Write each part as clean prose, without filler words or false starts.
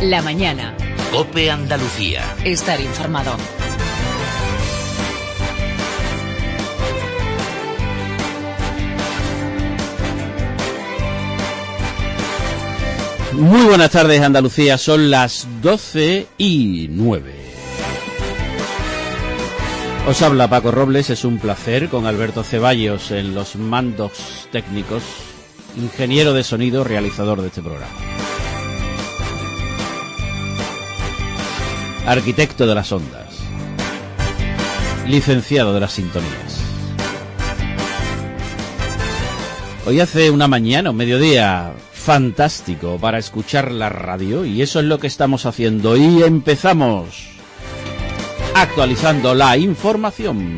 La mañana. COPE Andalucía. Estar informado. Muy buenas tardes, Andalucía. Son las 12:09. Os habla Paco Robles. Es un placer, con Alberto Ceballos en los mandos técnicos, ingeniero de sonido, realizador de este programa, arquitecto de las ondas, licenciado de las sintonías. Hoy hace una mañana, un mediodía fantástico para escuchar la radio, y eso es lo que estamos haciendo. Y empezamos actualizando la información.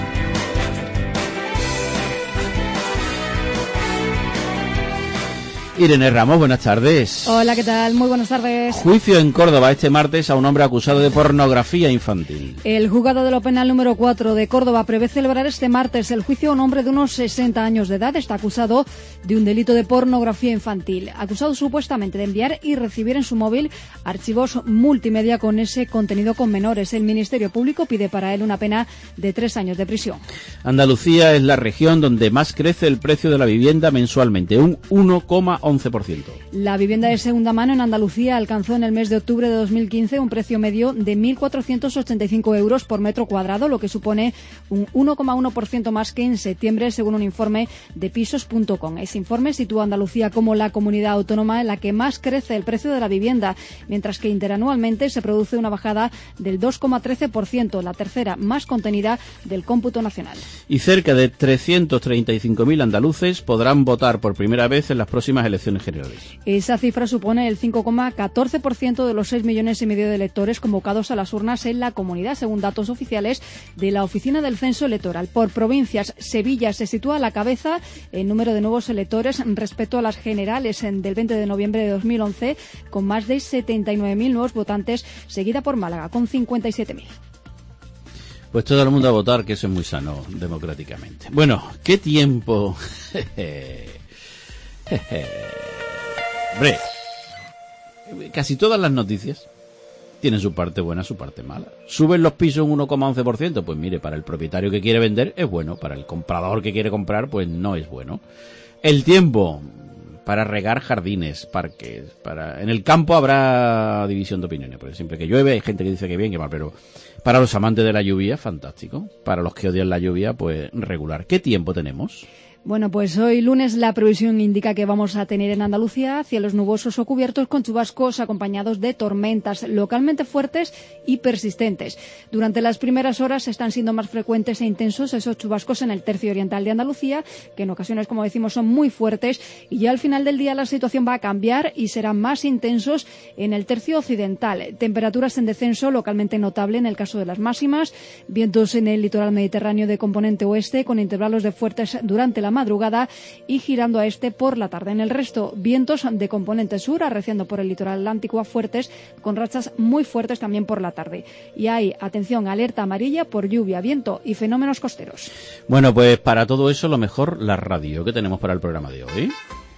Irene Ramos, buenas tardes. Hola, ¿qué tal? Muy buenas tardes. Juicio en Córdoba este martes a un hombre acusado de pornografía infantil. El juzgado de lo penal número 4 de Córdoba prevé celebrar este martes el juicio a un hombre de unos 60 años de edad. Está acusado de un delito de pornografía infantil. Acusado supuestamente de enviar y recibir en su móvil archivos multimedia con ese contenido con menores. El Ministerio Público pide para él una pena de 3 años de prisión. Andalucía es la región donde más crece el precio de la vivienda mensualmente, un 1,11%. La vivienda de segunda mano en Andalucía alcanzó en el mes de octubre de 2015 un precio medio de 1.485 euros por metro cuadrado, lo que supone un 1,1% más que en septiembre, según un informe de pisos.com. Ese informe sitúa a Andalucía como la comunidad autónoma en la que más crece el precio de la vivienda, mientras que interanualmente se produce una bajada del 2,13%, la tercera más contenida del cómputo nacional. Y cerca de 335.000 andaluces podrán votar por primera vez en las próximas elecciones generales. Esa cifra supone el 5,14% de los 6,5 millones de electores convocados a las urnas en la comunidad, según datos oficiales de la Oficina del Censo Electoral. Por provincias, Sevilla se sitúa a la cabeza en número de nuevos electores respecto a las generales del 20 de noviembre de 2011, con más de 79.000 nuevos votantes, seguida por Málaga, con 57.000. Pues todo el mundo a votar, que eso es muy sano democráticamente. Bueno, ¿qué tiempo? Hombre, casi todas las noticias tienen su parte buena, su parte mala. ¿Suben los pisos un 1,11%? Pues mire, para el propietario que quiere vender es bueno, para el comprador que quiere comprar pues no es bueno. El tiempo para regar jardines, parques, en el campo habrá división de opiniones, porque siempre que llueve hay gente que dice que bien, que mal, pero para los amantes de la lluvia, fantástico. Para los que odian la lluvia, pues regular. ¿Qué tiempo tenemos? Bueno, pues hoy lunes la previsión indica que vamos a tener en Andalucía cielos nubosos o cubiertos con chubascos acompañados de tormentas localmente fuertes y persistentes. Durante las primeras horas están siendo más frecuentes e intensos esos chubascos en el tercio oriental de Andalucía, que en ocasiones, como decimos, son muy fuertes, y ya al final del día la situación va a cambiar y serán más intensos en el tercio occidental. Temperaturas en descenso localmente notable en el caso de las máximas, vientos en el litoral mediterráneo de componente oeste con intervalos de fuertes durante la madrugada y girando a este por la tarde. En el resto, vientos de componente sur arreciando por el litoral atlántico a fuertes, con rachas muy fuertes también por la tarde. Y hay, atención, alerta amarilla por lluvia, viento y fenómenos costeros. Bueno, pues para todo eso lo mejor la radio. ¿Qué tenemos para el programa de hoy?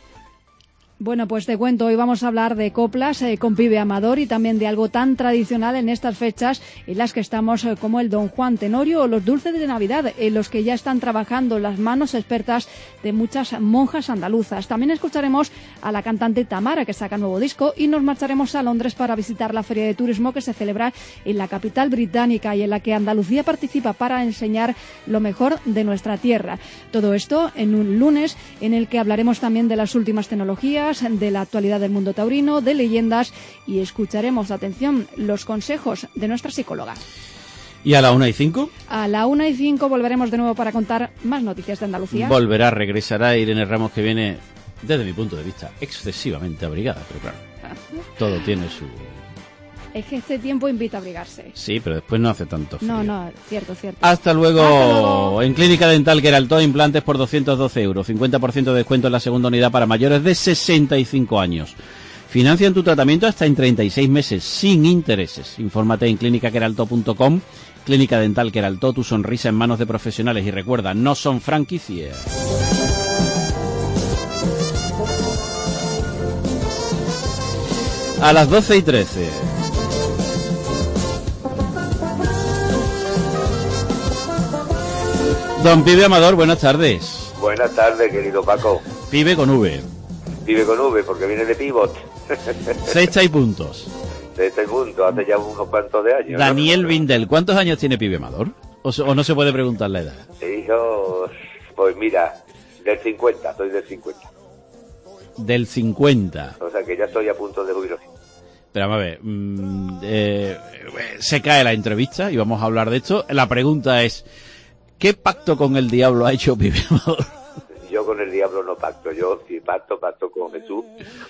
Bueno, pues te cuento, hoy vamos a hablar de coplas con Pibe Amador y también de algo tan tradicional en estas fechas en las que estamos, como el Don Juan Tenorio o los dulces de Navidad, en los que ya están trabajando las manos expertas de muchas monjas andaluzas. También escucharemos a la cantante Tamara, que saca nuevo disco, y nos marcharemos a Londres para visitar la Feria de Turismo que se celebra en la capital británica y en la que Andalucía participa para enseñar lo mejor de nuestra tierra. Todo esto en un lunes en el que hablaremos también de las últimas tecnologías, de la actualidad del mundo taurino, de leyendas, y escucharemos, atención, los consejos de nuestra psicóloga. ¿Y a la 1:05? A la 1:05 volveremos de nuevo para contar más noticias de Andalucía. Regresará Irene Ramos, que viene, desde mi punto de vista, excesivamente abrigada, pero claro, todo tiene su... Es que este tiempo invita a abrigarse. Sí, pero después no hace tanto frío. No, cierto. Hasta luego. En Clínica Dental Queraltó, implantes por 212 euros. 50% de descuento en la segunda unidad para mayores de 65 años. Financian tu tratamiento hasta en 36 meses, sin intereses. Infórmate en clinicaqueralto.com. Clínica Dental Queraltó, tu sonrisa en manos de profesionales. Y recuerda, no son franquicias. A las 12:13. Don Pibe Amador, buenas tardes. Buenas tardes, querido Paco. Pibe con V. Pibe con V, porque viene de pivot. Sexta y puntos. Sexta y puntos, hace ya unos cuantos de años. Daniel Bindel, ¿cuántos años tiene Pibe Amador? ¿O no se puede preguntar la edad? Hijo, pues mira, del 50, soy del 50. Del 50. O sea que ya estoy a punto de jubilación. Pero vamos a ver, se cae la entrevista y vamos a hablar de esto. La pregunta es, ¿qué pacto con el diablo ha hecho Pibe Amador? Yo con el diablo no pacto, yo si pacto con Jesús,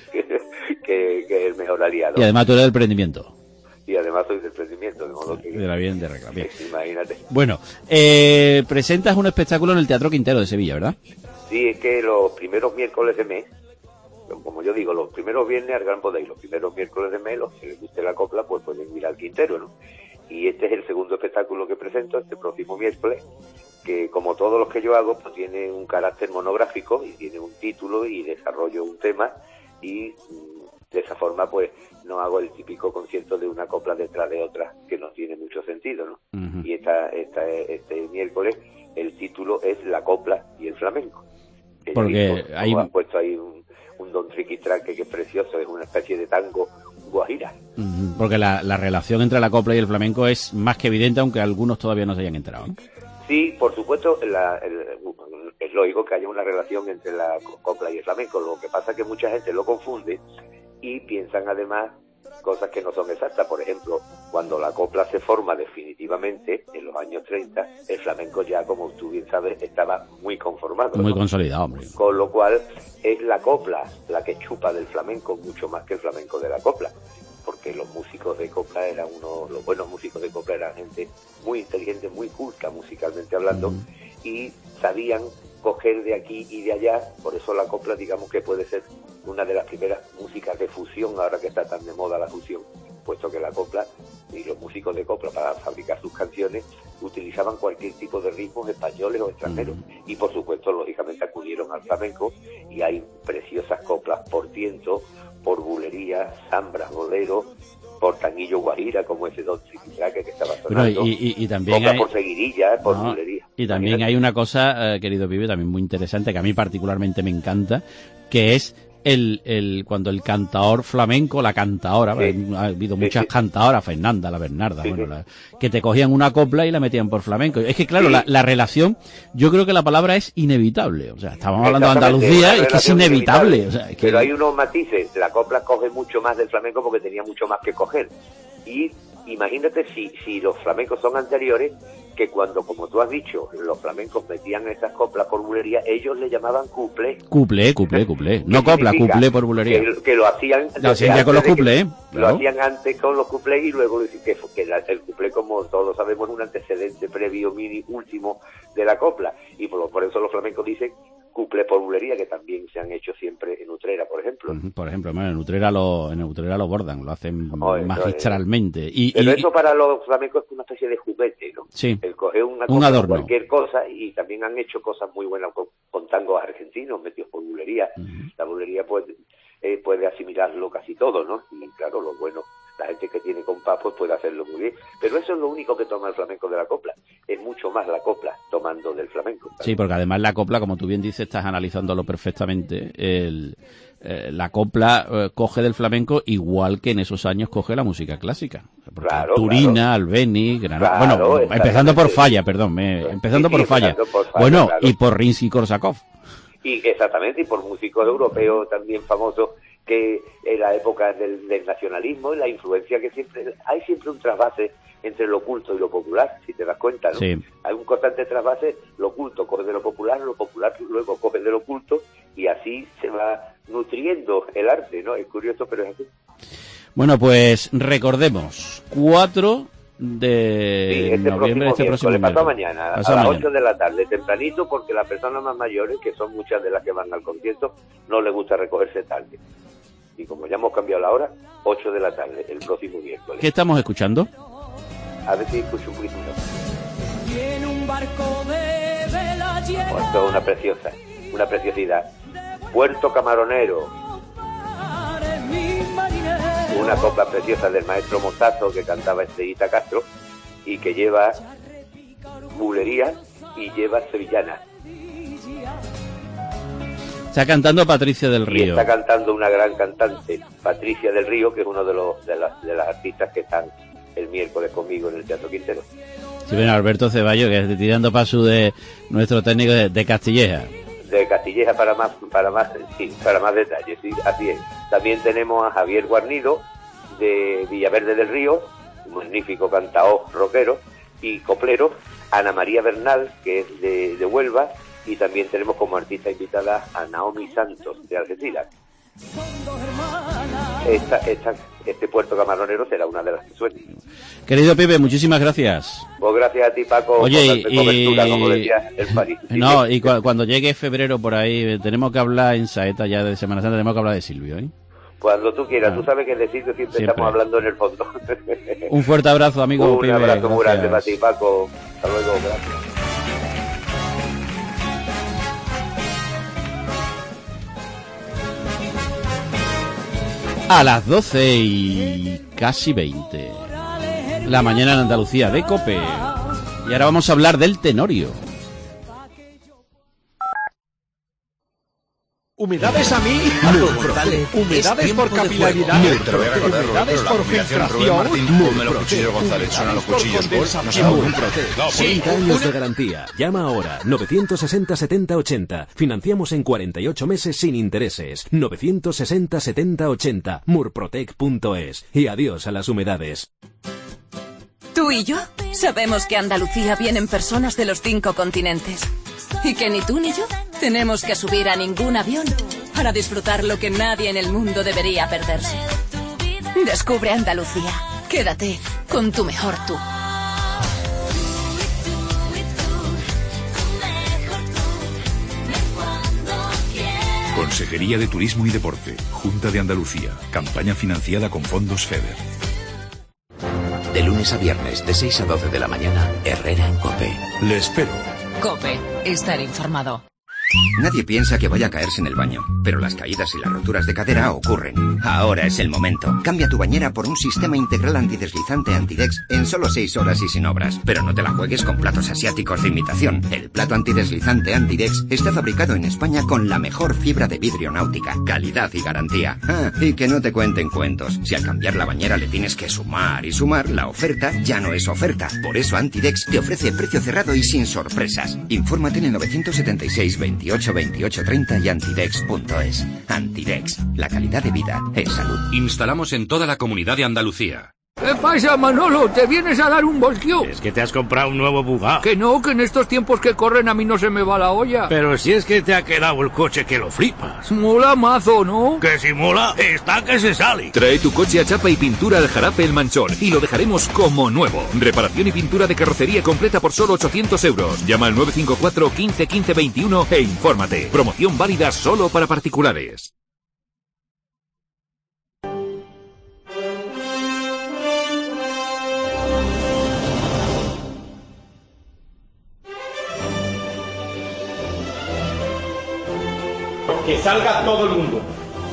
que es el mejor aliado. Y además tú eres del prendimiento. Y además soy del emprendimiento, de modo que... De la bien, de regla, bien. Imagínate. Bueno, presentas un espectáculo en el Teatro Quintero de Sevilla, ¿verdad? Sí, es que los primeros miércoles de mes, como yo digo, los primeros viernes al gran poder y los primeros miércoles de mes, los que les guste la copla, pues pueden ir al Quintero, ¿no? Y este es el segundo espectáculo que presento este próximo miércoles, que como todos los que yo hago, pues tiene un carácter monográfico y tiene un título y desarrollo un tema y de esa forma pues no hago el típico concierto de una copla detrás de otra que no tiene mucho sentido, ¿no? Uh-huh. Y este miércoles el título es La copla y el flamenco. Porque ahí han puesto ahí un don triquitraque que es precioso, es una especie de tango guajira. Uh-huh. Porque la relación entre la copla y el flamenco es más que evidente, aunque algunos todavía no se hayan enterado, ¿no? Sí, por supuesto, es lógico que haya una relación entre la copla y el flamenco. Lo que pasa es que mucha gente lo confunde y piensan además cosas que no son exactas. Por ejemplo, cuando la copla se forma definitivamente en los años 30, el flamenco ya, como tú bien sabes, estaba muy conformado. Muy consolidado, hombre. Con lo cual es la copla la que chupa del flamenco mucho más que el flamenco de la copla. Porque los músicos de copla los buenos músicos de copla eran gente muy inteligente, muy culta musicalmente hablando, y sabían coger de aquí y de allá. Por eso la copla, digamos que puede ser una de las primeras músicas de fusión, ahora que está tan de moda la fusión, puesto que la copla y los músicos de copla para fabricar sus canciones utilizaban cualquier tipo de ritmos españoles o extranjeros, y por supuesto lógicamente acudieron al flamenco, y hay preciosas coplas por tiento, por bulería, zambras, bolero, por tanguillo guajira, como ese don triquitraque que estaba sonando. Bueno, y también hay... por seguirilla, por bulería. Y también hay una cosa, querido Pibe, también muy interesante, que a mí particularmente me encanta, que es cuando el cantaor flamenco, la cantaora, sí. Ha habido muchas cantaoras, Fernanda, la Bernarda, sí, bueno, que te cogían una copla y la metían por flamenco. Es que claro, la relación, yo creo que la palabra es inevitable. O sea, estábamos hablando de Andalucía y es que es inevitable. O sea, es que... Pero hay unos matices. La copla coge mucho más del flamenco porque tenía mucho más que coger. Y imagínate si los flamencos son anteriores, que cuando, como tú has dicho, los flamencos metían esas coplas por bulería, ellos le llamaban cuplé. Cuplé. No copla, cuplé por bulería. Que lo hacían... Lo hacían ya con los cuplés. Lo hacían antes con los cuplés, y luego que el cuplé, como todos sabemos, es un antecedente previo, mini, último de la copla. Y por eso los flamencos dicen cuplé por bulería, que también se han hecho siempre en Utrera, por ejemplo. Por ejemplo, bueno, en Utrera lo bordan, lo hacen magistralmente. Pero eso para los flamencos es una especie de juguete, ¿no? Sí. El coger un adorno, cualquier cosa, y también han hecho cosas muy buenas con tangos argentinos metidos por bulería. La bulería puede asimilarlo casi todo, ¿no? Y claro, lo bueno, la gente que tiene compás pues puede hacerlo muy bien. Pero eso es lo único que toma el flamenco de la copla. Es mucho más la copla tomando del flamenco, ¿sabes? Sí, porque además la copla, como tú bien dices, estás analizándolo perfectamente. La copla coge del flamenco igual que en esos años coge la música clásica. Claro, Turina, Albéniz, Granada. Bueno, empezando por Falla, perdón. Empezando por Falla. Bueno, claro. Y por Rimsky-Korsakov. Y exactamente, y por músicos europeos también famosos, que en la época del nacionalismo y la influencia que hay siempre un trasvase entre lo culto y lo popular, si te das cuenta, ¿no? Sí. Hay un constante trasvase, lo culto coge de lo popular luego coge de lo culto, y así se va nutriendo el arte, ¿no? Es curioso, pero es así. Bueno, pues recordemos, 4 de noviembre, este próximo pasado mañana, a las 8 de la tarde, tempranito, porque las personas más mayores, que son muchas de las que van al concierto, no les gusta recogerse tarde. Y como ya hemos cambiado la hora, 8 de la tarde, el próximo miércoles. ¿Qué estamos escuchando? A ver si escucho un poquito. Tiene un barco de vela llena. Esto es una preciosidad. Puerto Camaronero. una copla preciosa del maestro Mostazo que cantaba Estrellita Castro y que lleva bulería y lleva sevillana. Está cantando Patricia del Y Río. está cantando una gran cantante, Patricia del Río, que es uno de las artistas que están el miércoles conmigo en el Teatro Quintero. Sí, bueno, Alberto Ceballos, que está tirando paso de nuestro técnico de Castilleja. De Castilleja para más detalles, sí, así es. También tenemos a Javier Guarnido de Villaverde del Río, un magnífico cantaor rockero y coplero, Ana María Bernal, que es de Huelva, y también tenemos como artista invitada a Naomi Santos de Argentina. Este puerto camaronero será una de las que suene. Querido Pepe, muchísimas gracias. Pues gracias a ti, Paco, Oye, por darme cobertura, como decía el París. No, y cuando llegue febrero por ahí, tenemos que hablar en Saeta ya de Semana Santa, tenemos que hablar de Silvio, ¿eh? Cuando tú quieras, tú sabes que de Silvio siempre estamos hablando en el fondo. Un fuerte abrazo, amigo. Un abrazo muy grande para ti, Paco. Hasta luego, gracias. A las 12 y casi 20. La mañana en Andalucía de COPE. Y ahora vamos a hablar del Tenorio. Humedades a mí, humedades por capilaridad, humedades por filtración, González, 30 años de garantía. Llama ahora, 960 70 80. Financiamos en 48 meses sin intereses. 960 70 80. Murprotec.es. Y adiós a las humedades. Tú y yo sabemos que a Andalucía vienen personas de los 5 continentes. Y que ni tú ni yo tenemos que subir a ningún avión para disfrutar lo que nadie en el mundo debería perderse. Descubre Andalucía. Quédate con tu mejor tú. Consejería de Turismo y Deporte, Junta de Andalucía. Campaña financiada con fondos FEDER. De lunes a viernes, de 6 a 12 de la mañana, Herrera en COPE. Le espero. COPE. Estar informado. Nadie piensa que vaya a caerse en el baño, pero las caídas y las roturas de cadera ocurren. Ahora es el momento. Cambia tu bañera por un sistema integral antideslizante Antidex en solo 6 horas y sin obras. Pero no te la juegues con platos asiáticos de imitación. El plato antideslizante Antidex está fabricado en España con la mejor fibra de vidrio náutica, calidad y garantía. Y que no te cuenten cuentos. Si al cambiar la bañera le tienes que sumar y sumar, la oferta ya no es oferta. Por eso Antidex te ofrece precio cerrado y sin sorpresas. Infórmate en el 976 28 28 30 y antidex.es. Antidex, la calidad de vida es salud. Instalamos en toda la Comunidad de Andalucía. ¿Qué pasa, Manolo? ¿Te vienes a dar un voltio? Es que te has comprado un nuevo Bugatti. Que no, que en estos tiempos que corren a mí no se me va la olla. Pero si es que te ha quedado el coche que lo flipas. Mola mazo, ¿no? Que si mola, está que se sale. Trae tu coche a chapa y pintura al Jarafe El Manchón y lo dejaremos como nuevo. Reparación y pintura de carrocería completa por solo 800 euros. Llama al 954 15 15 21 e infórmate. Promoción válida solo para particulares. Que salga todo el mundo.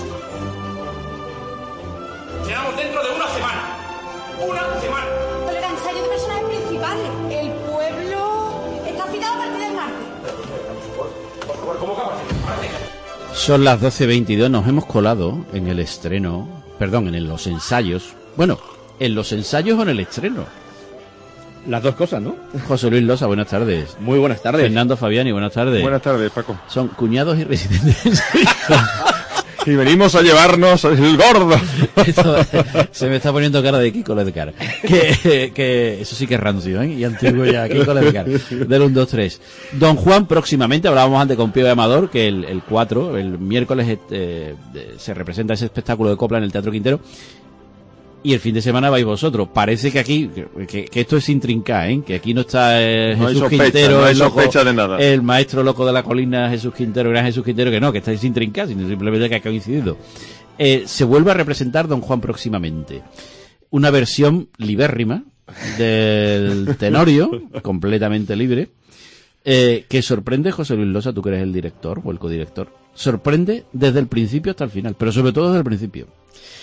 Llegamos dentro de una semana. ¡Una semana! Pero era ensayo de personajes principales. El pueblo está citado a partir del martes. Por favor, ¿cómo acabas? Son las 12:22, nos hemos colado en el estreno, perdón, en los ensayos. Bueno, en los ensayos o en el estreno. Las dos cosas, ¿no? José Luis Losa, buenas tardes. Muy buenas tardes. Fernando Fabiani, buenas tardes. Buenas tardes, Paco. Son cuñados y residentes. Y venimos a llevarnos el gordo. Se me está poniendo cara de Kiko Ledcar. Que eso sí que es rancio, ¿eh? Y antiguo ya, Kiko Ledcar. Del 1, 2, 3. Don Juan, próximamente, hablábamos antes con Pío de Amador, que el 4, el miércoles, se representa ese espectáculo de copla en el Teatro Quintero. Y el fin de semana vais vosotros. Parece que aquí, que esto es sin trincar, ¿eh? Que aquí no está Jesús Quintero, no hay sospecha de nada. El maestro loco de la colina, Jesús Quintero, gran Jesús Quintero, que no, que estáis sin trincar, sino simplemente que ha coincidido. Se vuelve a representar Don Juan próximamente. Una versión libérrima del Tenorio, completamente libre, que sorprende, José Luis Losa, tú que eres el director o el codirector, sorprende desde el principio hasta el final, pero sobre todo desde el principio.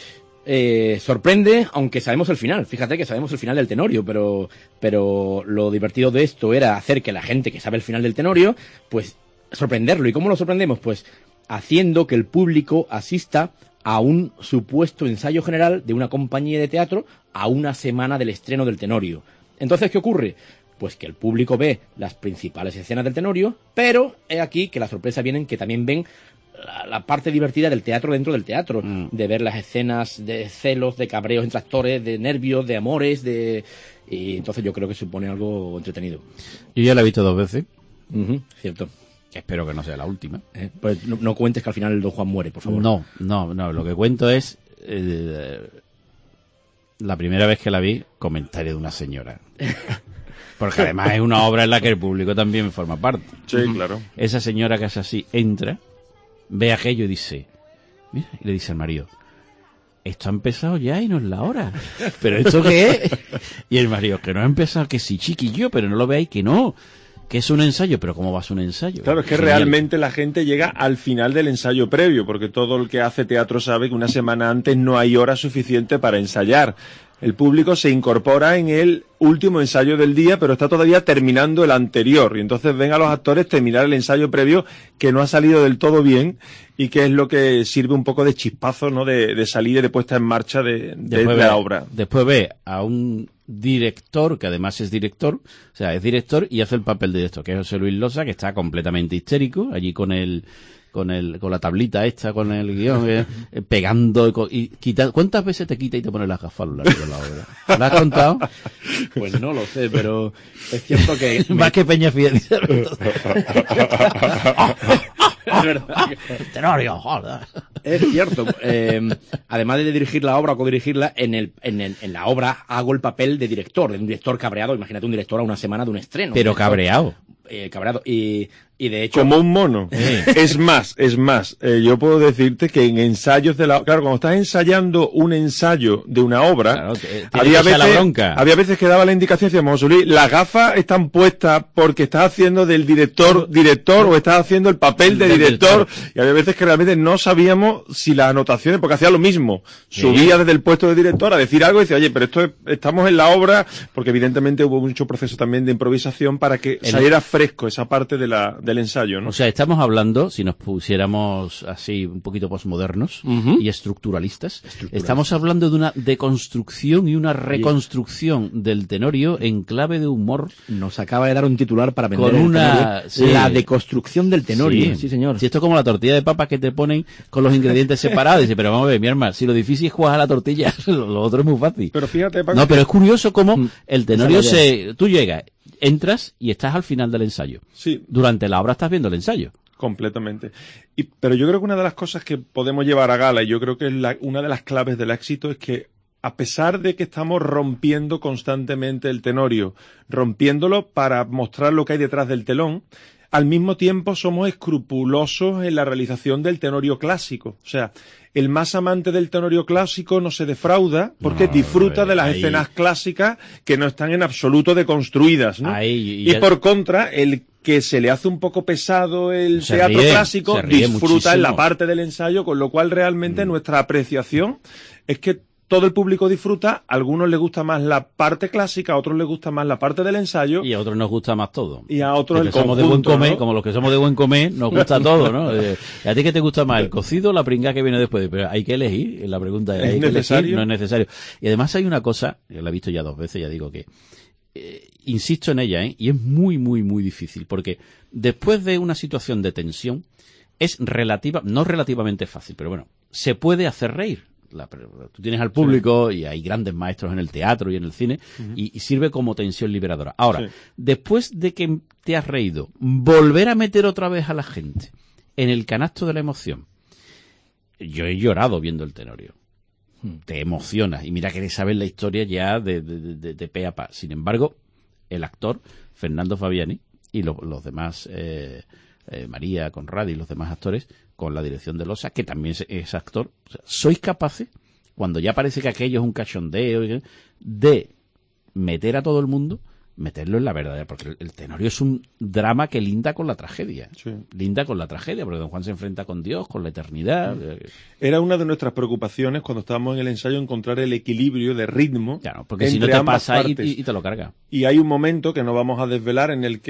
sorprende, aunque sabemos el final. Fíjate que sabemos el final del Tenorio, pero lo divertido de esto era hacer que la gente que sabe el final del Tenorio, pues sorprenderlo. ¿Y cómo lo sorprendemos? Pues haciendo que el público asista a un supuesto ensayo general de una compañía de teatro a una semana del estreno del Tenorio. Entonces, ¿qué ocurre? Pues que el público ve las principales escenas del Tenorio, pero he aquí que la sorpresa viene en que también ven la parte divertida del teatro dentro del teatro, de ver las escenas de celos, de cabreos entre actores, de nervios, de amores, y entonces yo creo que supone algo entretenido. Yo ya la he visto 2 veces. Cierto. Que espero que no sea la última. Pues no cuentes que al final el Don Juan muere, por favor. No, lo que cuento es la primera vez que la vi, comentario de una señora. Porque además es una obra en la que el público también forma parte. Sí, claro. Esa señora que es así, entra, ve aquello y dice, mira, y le dice al marido, esto ha empezado ya y no es la hora. ¿Pero esto qué es? Y el marido, que no ha empezado, que sí, chiquillo, pero no lo veáis, que no, que es un ensayo. ¿Pero cómo va a ser un ensayo? Claro, es que realmente la gente llega al final del ensayo previo, porque todo el que hace teatro sabe que una semana antes no hay hora suficiente para ensayar. El público se incorpora en el último ensayo del día, pero está todavía terminando el anterior. Y entonces ven a los actores terminar el ensayo previo que no ha salido del todo bien y que es lo que sirve un poco de chispazo, ¿no? De salida y de puesta en marcha de la obra. Después ve a un director, que además es director, o sea, es director y hace el papel de director, que es José Luis Losa, que está completamente histérico, allí con la tablita esta, con el guión, pegando y quitando. ¿Cuántas veces te quita y te pone las gafas a lo largo de la obra? ¿La has contado? Pues no lo sé, pero es cierto que... Más que Peña Fiel. Es verdad. Tenorio, joder. Es cierto. Además de dirigir la obra o codirigirla, en la obra hago el papel de director, de un director cabreado. Imagínate un director a una semana de un estreno. Pero cabreado. Cabreado. Y de hecho... Como un mono. Es más, yo puedo decirte que en ensayos claro, cuando estás ensayando un ensayo de una obra, claro, había veces que daba la indicación, decíamos, José Luis, las gafas están puestas porque estás haciendo del director, o estás haciendo el papel de director, y había veces que realmente no sabíamos si las anotaciones, porque hacía lo mismo, subía desde el puesto de director a decir algo y decía, oye, pero estamos en la obra, porque evidentemente hubo mucho proceso también de improvisación para que saliera fresco esa parte del ensayo, ¿no? O sea, estamos hablando, si nos pusiéramos así un poquito posmodernos y estructuralistas, estamos hablando de una deconstrucción y una reconstrucción del Tenorio en clave de humor. Nos acaba de dar un titular para vender con la deconstrucción del Tenorio. Sí, señor. Si esto es como la tortilla de papas que te ponen con los ingredientes separados, dice, pero vamos a ver, mi hermano, si lo difícil es cuajar la tortilla, lo otro es muy fácil. Pero fíjate, Paco, no, pero es curioso cómo el Tenorio tú llegas, entras y estás al final del ensayo. Sí. Durante la obra estás viendo el ensayo. Completamente. Pero yo creo que una de las cosas que podemos llevar a gala, y yo creo que es una de las claves del éxito, es que a pesar de que estamos rompiendo constantemente el Tenorio, rompiéndolo para mostrar lo que hay detrás del telón, al mismo tiempo somos escrupulosos en la realización del Tenorio clásico. O sea, el más amante del Tenorio clásico no se defrauda porque disfruta de las escenas clásicas que no están en absoluto deconstruidas, ¿no? Y por contra, el que se le hace un poco pesado el teatro clásico disfruta muchísimo en la parte del ensayo, con lo cual realmente nuestra apreciación es que todo el público disfruta, a algunos les gusta más la parte clásica, a otros les gusta más la parte del ensayo. Y a otros nos gusta más todo. Y a otros el conjunto, somos de buen comer, ¿no? Como los que somos de buen comer, nos gusta todo, ¿no? ¿A ti qué te gusta más, el cocido o la pringá que viene después? Pero hay que elegir, la pregunta es, ¿hay que elegir? No es necesario. Y además hay una cosa, que la he visto ya 2 veces, ya digo que insisto en ella, y es muy, muy, muy difícil, porque después de una situación de tensión, es no relativamente fácil, pero bueno, se puede hacer reír. Tú tienes al público y hay grandes maestros en el teatro y en el cine y sirve como tensión liberadora. Ahora, después de que te has reído, volver a meter otra vez a la gente en el canasto de la emoción. Yo he llorado viendo el Tenorio. Te emocionas y mira que sabes la historia ya de pe a pa. Sin embargo, el actor Fernando Fabiani y los demás, María Conradi y los demás actores, con la dirección de Losa, que también es actor, o sea, sois capaces, cuando ya parece que aquello es un cachondeo, de meter a todo el mundo meterlo en la verdadera, porque el Tenorio es un drama que linda con la tragedia. Sí. Linda con la tragedia, porque Don Juan se enfrenta con Dios, con la eternidad. Era una de nuestras preocupaciones cuando estábamos en el ensayo, encontrar el equilibrio de ritmo. Claro, porque si no te pasa y te lo carga. Y hay un momento que no vamos a desvelar en el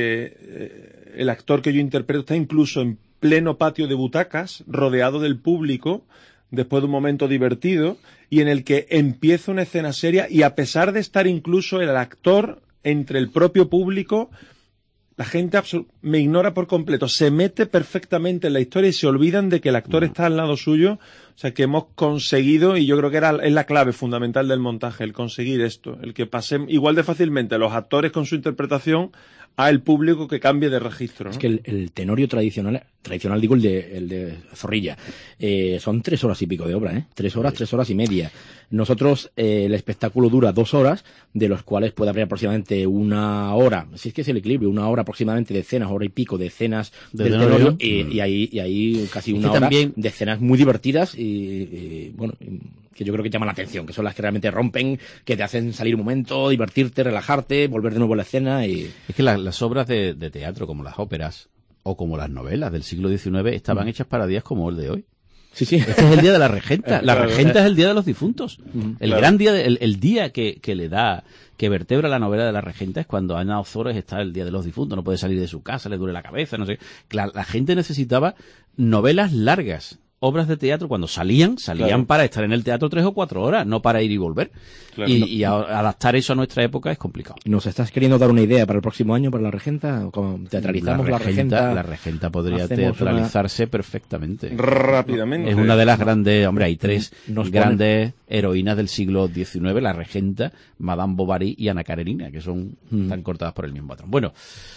que el actor que yo interpreto está incluso en pleno patio de butacas, rodeado del público, después de un momento divertido, y en el que empieza una escena seria, y a pesar de estar incluso el actor entre el propio público, la gente me ignora por completo, se mete perfectamente en la historia y se olvidan de que el actor está al lado suyo. O sea, que hemos conseguido, y yo creo que es la clave fundamental del montaje, el conseguir esto, el que pasen igual de fácilmente los actores con su interpretación a el público que cambie de registro, ¿no? Es que el Tenorio tradicional digo, el de Zorrilla, son 3 horas y pico de obra, ¿eh? 3 horas y media. Nosotros, el espectáculo dura 2 horas, de los cuales puede haber aproximadamente 1 hora, si es que es el equilibrio, 1 hora aproximadamente de escenas, hora y pico de escenas del Tenorio, y ahí casi 1 hora también de escenas muy divertidas y bueno, que yo creo que llaman la atención, que son las que realmente rompen, que te hacen salir un momento, divertirte, relajarte, volver de nuevo a la escena. Y es que las obras de teatro, como las óperas o como las novelas del siglo XIX, estaban hechas para días como el de hoy. Sí, sí. Este es el día de la regenta. La regenta es el día de los difuntos. El gran día, el día que le da, que vertebra la novela de la regenta es cuando Ana Ozores está el día de los difuntos, no puede salir de su casa, le duele la cabeza, no sé. La gente necesitaba novelas largas, obras de teatro, cuando salían para estar en el teatro 3 o 4 horas, no para ir y volver. Claro. Y adaptar eso a nuestra época es complicado. ¿Nos estás queriendo dar una idea para el próximo año, para la regenta? ¿Cómo teatralizamos la regenta? La regenta podría teatralizarse perfectmente. Rápidamente. Es una de las grandes, hombre, hay 3 grandes heroínas del siglo XIX, la regenta, Madame Bovary y Ana Karenina, que son tan cortadas por el mismo patrón. Bueno,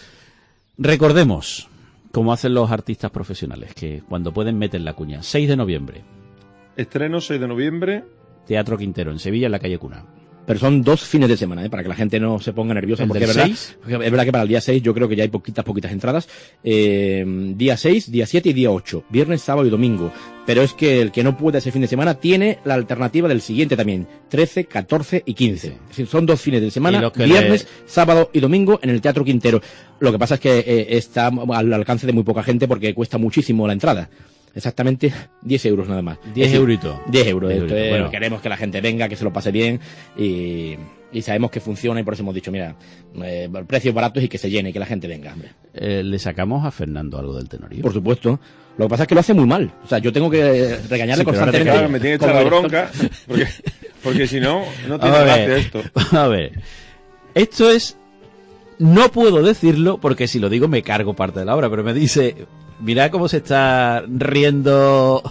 recordemos, como hacen los artistas profesionales, que cuando pueden meten la cuña. 6 de noviembre. Estreno 6 de noviembre. Teatro Quintero, en Sevilla, en la calle Cuna. Pero son 2 fines de semana, para que la gente no se ponga nerviosa, porque es verdad que para el día 6 yo creo que ya hay poquitas entradas. Día 6, día 7 y día 8. Viernes, sábado y domingo. Pero es que el que no puede ese fin de semana tiene la alternativa del siguiente también. 13, 14 y 15. Es decir, son 2 fines de semana, viernes, sábado y domingo en el Teatro Quintero. Lo que pasa es que está al alcance de muy poca gente porque cuesta muchísimo la entrada. Exactamente 10 euros nada más. 10 euritos. 10 euros. Bueno, queremos que la gente venga, que se lo pase bien y sabemos que funciona y por eso hemos dicho, mira, precios baratos y que se llene y que la gente venga. Hombre. ¿Le sacamos a Fernando algo del Tenorio? Por supuesto. Lo que pasa es que lo hace muy mal. O sea, yo tengo que regañarle constantemente. Claro, me tiene que echar la bronca porque si no tiene gracia esto. A ver, esto es... No puedo decirlo porque si lo digo me cargo parte de la obra, pero me dice... Mirad cómo se está riendo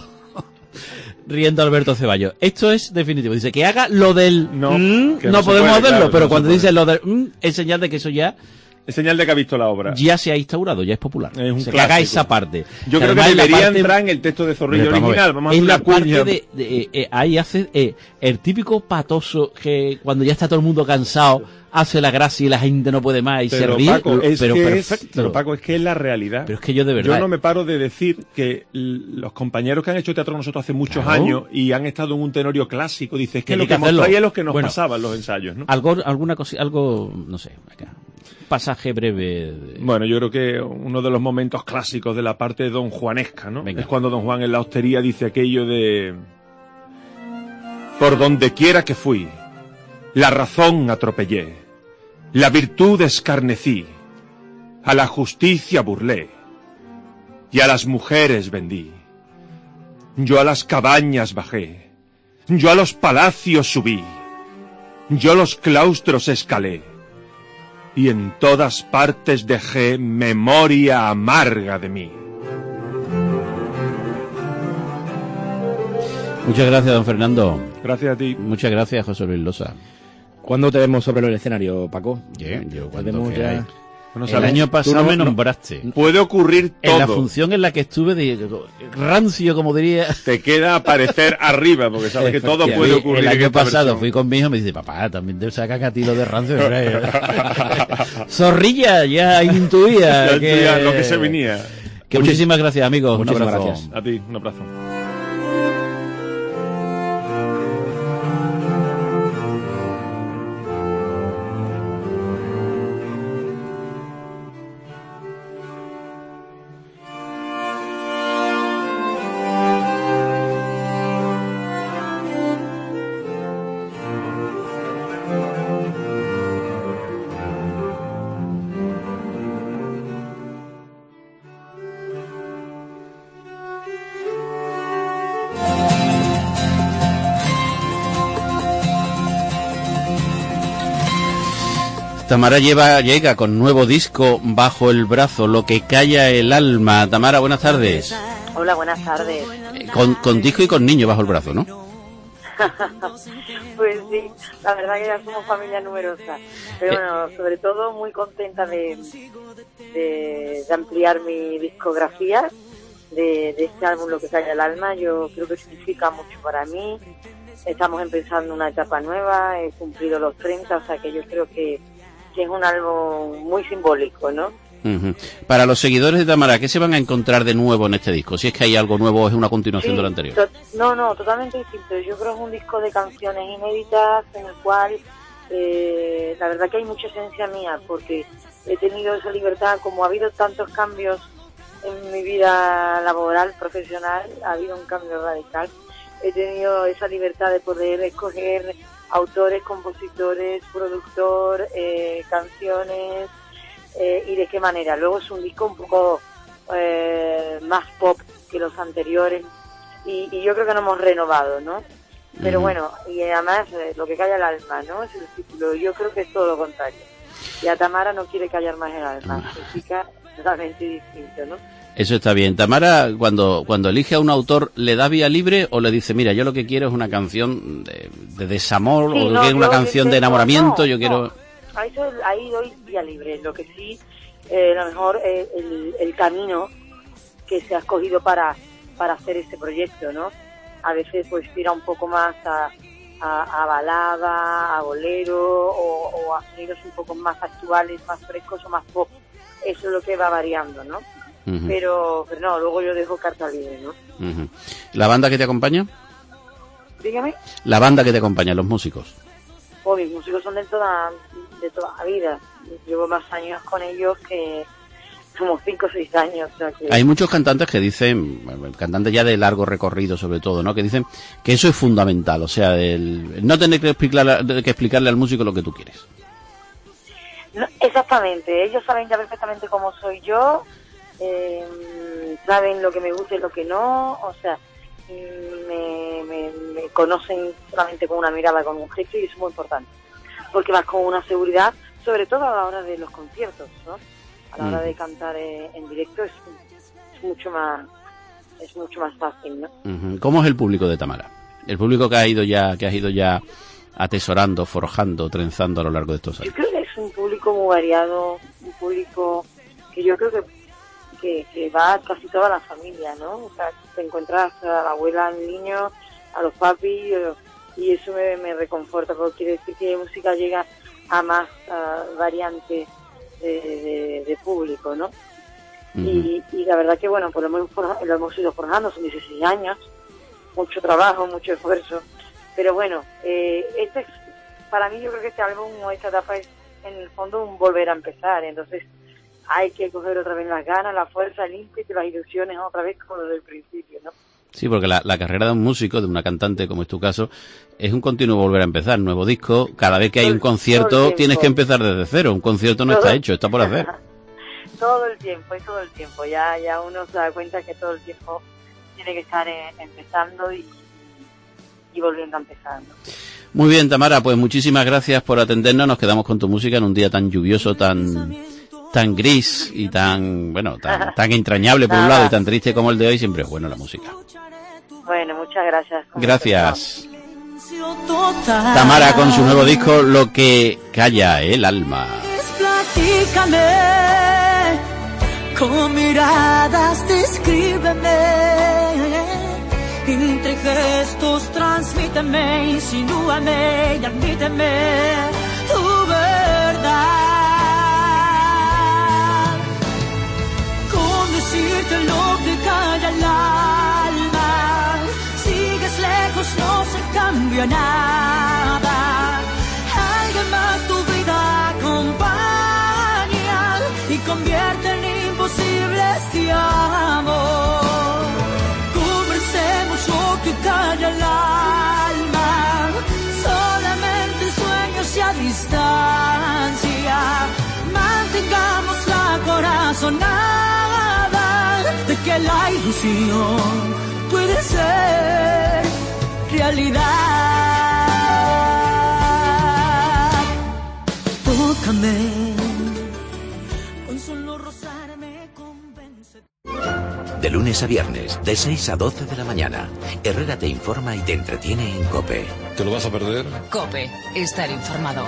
Alberto Ceballos. Esto es definitivo. Dice que haga lo del no podemos hacerlo, claro, pero cuando dice lo del es señal de que eso ya es señal de que ha visto la obra. Ya se ha instaurado, ya es popular. Es un que haga esa parte. Yo creo que debería entrar en el texto de Zorrilla original. Vamos a hacer la parte ahí hace el típico patoso que cuando ya está todo el mundo cansado hace la gracia y la gente no puede más y se ríe. Paco, pero Paco, es que es la realidad. Pero es que yo de verdad... Yo no me paro de decir que los compañeros que han hecho teatro con nosotros hace muchos años y han estado en un Tenorio clásico, dices que lo que mostráis es lo que nos pasaba en los ensayos, ¿no? Alguna cosa, algo, no sé, acá. Pasaje breve. Bueno, yo creo que uno de los momentos clásicos de la parte don Juanesca, ¿no? Venga. Es cuando don Juan en la hostería dice aquello de... Por donde quiera que fui, la razón atropellé, la virtud escarnecí, a la justicia burlé, y a las mujeres vendí. Yo a las cabañas bajé, yo a los palacios subí, yo los claustros escalé, y en todas partes dejé memoria amarga de mí. Muchas gracias, don Fernando. Gracias a ti. Muchas gracias, José Luis Losa. ¿Cuándo te vemos sobre el escenario, Paco? Yo cuando ya... Bueno, el año pasado me nombraste. Puede ocurrir todo. En la función en la que estuve, rancio, como diría. Te queda aparecer arriba, porque sabes que todo puede ocurrir. El año pasado fui con mi hijo y me dice, papá, también te sacan a ti lo de rancio. Zorrilla, ya intuía lo que se venía. Muchísimas gracias, amigos. Muchísimas un abrazo. Gracias. A ti, un abrazo. Tamara llega con nuevo disco bajo el brazo, Lo que calla el alma. Tamara, buenas tardes. Hola, buenas tardes. Con disco y con niño bajo el brazo, ¿no? Pues sí, la verdad que ya somos familia numerosa. Pero bueno, sobre todo muy contenta de ampliar mi discografía de este álbum, Lo que calla el alma. Yo creo que significa mucho para mí. Estamos empezando una etapa nueva, he cumplido los 30, o sea que yo creo que es un álbum muy simbólico, ¿no? Uh-huh. Para los seguidores de Tamara, ¿qué se van a encontrar de nuevo en este disco? Si es que hay algo nuevo o es una continuación de lo anterior. No, totalmente distinto. Yo creo que es un disco de canciones inéditas en el cual la verdad que hay mucha esencia mía, porque he tenido esa libertad, como ha habido tantos cambios en mi vida laboral, profesional, ha habido un cambio radical. He tenido esa libertad de poder escoger autores, compositores, productor, canciones, y de qué manera. Luego es un disco un poco más pop que los anteriores, y yo creo que nos hemos renovado, ¿no? Pero bueno, y además Lo que calla el alma, ¿no? Es el título. Yo creo que es todo lo contrario. Y a Tamara no quiere callar más el alma, significa totalmente distinto, ¿no? Eso está bien. Tamara, cuando elige a un autor, ¿le da vía libre o le dice, mira, yo lo que quiero es una canción de desamor, sí, o no, de una canción de enamoramiento, yo quiero... Ahí doy vía libre. Lo que sí, a lo mejor el camino que se ha escogido para hacer este proyecto, ¿no? A veces pues tira un poco más a balada, a bolero, o a sonidos un poco más actuales, más frescos o más pop. Eso es lo que va variando, ¿no? Uh-huh. Pero no, luego yo dejo carta libre, ¿no? Uh-huh. ¿La banda que te acompaña? Dígame. La banda que te acompaña, los músicos. Pues mis músicos son de toda la vida. Llevo más años con ellos que como 5 o 6 años. O sea que... Hay muchos cantantes que dicen, cantantes ya de largo recorrido sobre todo, ¿no? Que dicen que eso es fundamental, o sea, el no tener que explicarle al músico lo que tú quieres. No, exactamente, ellos saben ya perfectamente cómo soy yo, saben lo que me gusta y lo que no, o sea, me conocen solamente con una mirada, con un gesto, y eso es muy importante, porque vas con una seguridad, sobre todo a la hora de los conciertos, ¿no? A la hora de cantar en directo es mucho más fácil, ¿no? Uh-huh. ¿Cómo es el público de Tamara? El público que has ido ya atesorando, forjando, trenzando a lo largo de estos años. Yo creo que es un público muy variado, un público que yo creo que va a casi toda la familia, ¿no? O sea, te encuentras a la abuela, al niño, a los papis, y eso me reconforta, porque quiere decir que la música llega a más variantes de público, ¿no? Uh-huh. Y la verdad que, bueno, pues lo hemos ido forjando, son 16 años, mucho trabajo, mucho esfuerzo, pero bueno, para mí yo creo que este álbum o esta etapa es en el fondo un volver a empezar, entonces hay que coger otra vez las ganas, la fuerza, el ímpetu, las ilusiones otra vez como desde el principio, ¿no? Sí, porque la carrera de un músico, de una cantante, como es tu caso, es un continuo volver a empezar, nuevo disco, cada vez que hay un concierto tienes que empezar desde cero, un concierto no está hecho, está por hacer. todo el tiempo, ya uno se da cuenta que todo el tiempo tiene que estar empezando y volviendo a empezar, ¿no? Muy bien, Tamara, pues muchísimas gracias por atendernos, nos quedamos con tu música en un día tan lluvioso, tan gris y tan entrañable por un lado y tan triste como el de hoy. Siempre es bueno la música. Bueno, muchas gracias. Gracias. Tamara con su nuevo disco Lo que calla el alma. Platícame, con miradas descríbeme, entre gestos transmíteme, insinúame y admíteme tu verdad. Con decirte lo que calla el alma, sigues lejos, no se cambia nada. Alguien más tu vida acompaña y convierte en imposible este amor. Conversemos lo que calla el alma, solamente sueños y a distancia. Mantengamos la corazonada de que la ilusión puede ser realidad. Tócame lunes a viernes, de 6 a 12 de la mañana. Herrera te informa y te entretiene en COPE. ¿Te lo vas a perder? COPE, estar informado.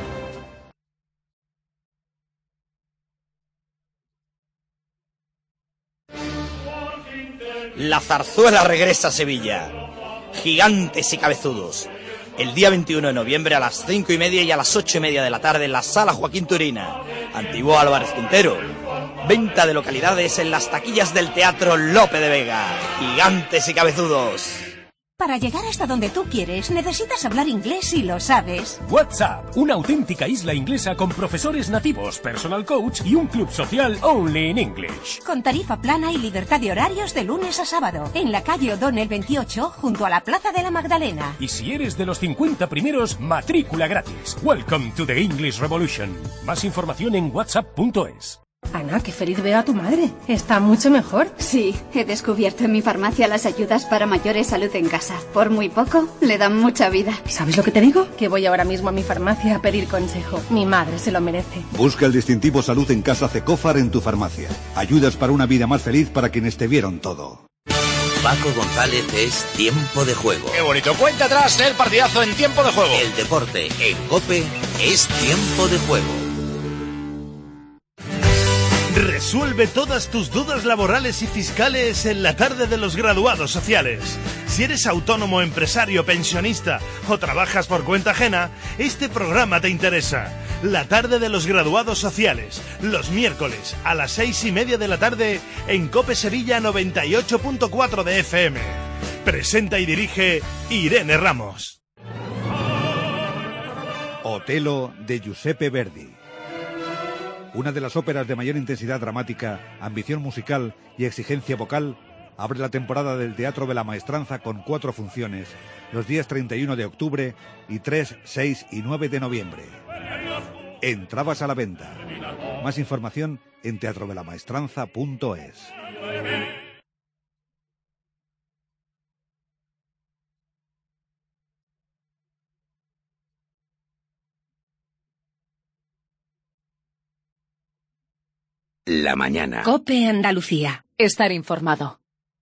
La zarzuela regresa a Sevilla. Gigantes y cabezudos. El día 21 de noviembre a las 5:30 y a las 8:30 de la tarde en la Sala Joaquín Turina. Antiguo Álvarez Quintero. Venta de localidades en las taquillas del Teatro Lope de Vega. Gigantes y cabezudos. Para llegar hasta donde tú quieres, necesitas hablar inglés y lo sabes. WhatsApp, una auténtica isla inglesa con profesores nativos, personal coach y un club social only in English. Con tarifa plana y libertad de horarios de lunes a sábado. En la calle O'Donnell 28, junto a la Plaza de la Magdalena. Y si eres de los 50 primeros, matrícula gratis. Welcome to the English Revolution. Más información en whatsapp.es. Ana, qué feliz veo a tu madre. ¿Está mucho mejor? Sí, he descubierto en mi farmacia las ayudas para mayores salud en casa. Por muy poco, le dan mucha vida. ¿Sabes lo que te digo? Que voy ahora mismo a mi farmacia a pedir consejo. Mi madre se lo merece. Busca el distintivo Salud en Casa Cecofar en tu farmacia. Ayudas para una vida más feliz para quienes te vieron todo. Paco González es Tiempo de Juego. ¡Qué bonito! Cuenta atrás el partidazo en Tiempo de Juego. El deporte en COPE es Tiempo de Juego. Resuelve todas tus dudas laborales y fiscales en la tarde de los graduados sociales. Si eres autónomo, empresario, pensionista o trabajas por cuenta ajena, este programa te interesa. La tarde de los graduados sociales, los miércoles a las 6:30 de la tarde en COPE Sevilla 98.4 de FM. Presenta y dirige Irene Ramos. Otelo de Giuseppe Verdi. Una de las óperas de mayor intensidad dramática, ambición musical y exigencia vocal, abre la temporada del Teatro de la Maestranza con 4 funciones, los días 31 de octubre y 3, 6 y 9 de noviembre. Entradas a la venta. Más información en teatrodelaMaestranza.es. La mañana. COPE Andalucía. Estar informado.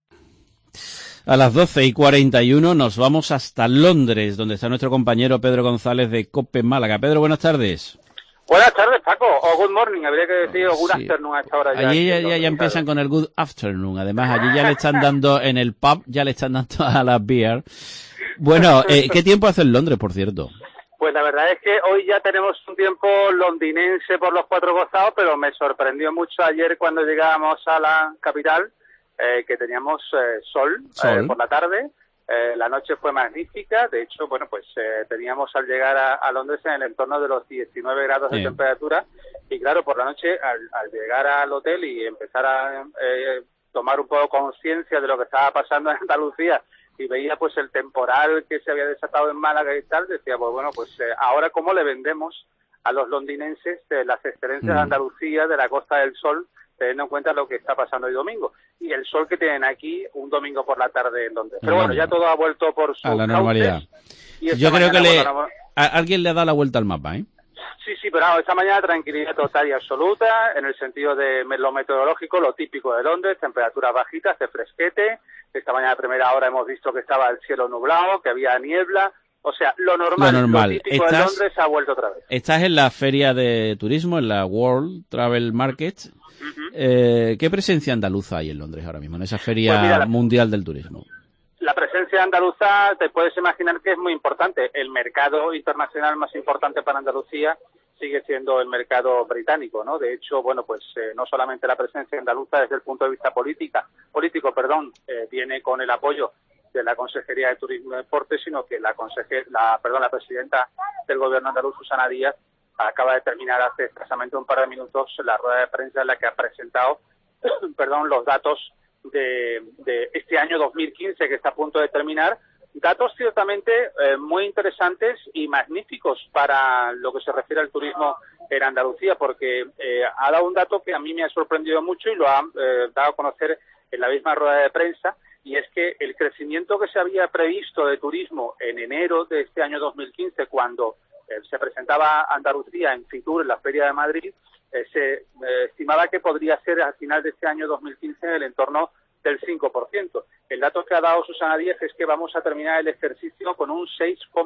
A las 12:41 nos vamos hasta Londres, donde está nuestro compañero Pedro González de COPE Málaga. Pedro, buenas tardes. Buenas tardes, Paco, o good morning, habría que decir, o good afternoon a esta hora ya. Allí ya empiezan con el good afternoon, además allí ya le están dando, en el pub, ya le están dando a las beer. Bueno, ¿qué tiempo hace en Londres, por cierto? Pues la verdad es que hoy ya tenemos un tiempo londinense por los 4 costados, pero me sorprendió mucho ayer cuando llegábamos a la capital, que teníamos sol. Por la tarde. La noche fue magnífica, de hecho, bueno, pues teníamos al llegar a Londres en el entorno de los 19 grados de temperatura, y claro, por la noche, al llegar al hotel y empezar a tomar un poco conciencia de lo que estaba pasando en Andalucía, y veía pues el temporal que se había desatado en Málaga y tal, decía, pues bueno, pues ahora cómo le vendemos a los londinenses las excelencias de Andalucía, de la Costa del Sol, teniendo en cuenta lo que está pasando hoy domingo, y el sol que tienen aquí un domingo por la tarde en Londres. Pero bueno, ya todo ha vuelto por su a la normalidad. Yo creo que alguien le ha dado la vuelta al mapa, ¿eh? Sí, pero no, esta mañana tranquilidad total y absoluta, en el sentido de lo meteorológico, lo típico de Londres, temperaturas bajitas, de fresquete. Esta mañana a primera hora hemos visto que estaba el cielo nublado, que había niebla. O sea, lo normal. Lo típico de Londres ha vuelto otra vez. Estás en la feria de turismo, en la World Travel Market. ¿Qué presencia andaluza hay en Londres ahora mismo, en esa feria mundial del turismo? La presencia andaluza, te puedes imaginar que es muy importante. El mercado internacional más importante para Andalucía sigue siendo el mercado británico, ¿no? De hecho, bueno, pues no solamente la presencia andaluza desde el punto de vista político, viene con el apoyo de la Consejería de Turismo y Deporte, sino que la presidenta del gobierno andaluz, Susana Díaz, acaba de terminar hace escasamente un par de minutos la rueda de prensa en la que ha presentado los datos de este año 2015 que está a punto de terminar, datos ciertamente muy interesantes y magníficos para lo que se refiere al turismo en Andalucía, porque ha dado un dato que a mí me ha sorprendido mucho y lo ha dado a conocer en la misma rueda de prensa, y es que el crecimiento que se había previsto de turismo en enero de este año 2015, cuando se presentaba Andalucía en Fitur, en la Feria de Madrid, se estimaba que podría ser al final de este año 2015 en el entorno del 5%. El dato que ha dado Susana Díez es que vamos a terminar el ejercicio con un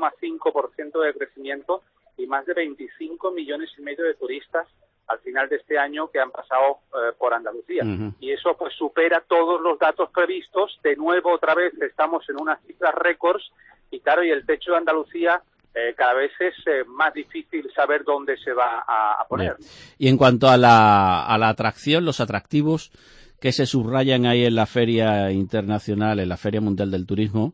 6,5% de crecimiento y más de 25 millones y medio de turistas al final de este año que han pasado por Andalucía. Y eso pues supera todos los datos previstos. De nuevo, otra vez, estamos en unas cifras récords y claro, y el techo de Andalucía cada vez es más difícil saber dónde se va a poner. Bien. Y en cuanto a la atracción, los atractivos que se subrayan ahí en la Feria Internacional, en la Feria Mundial del Turismo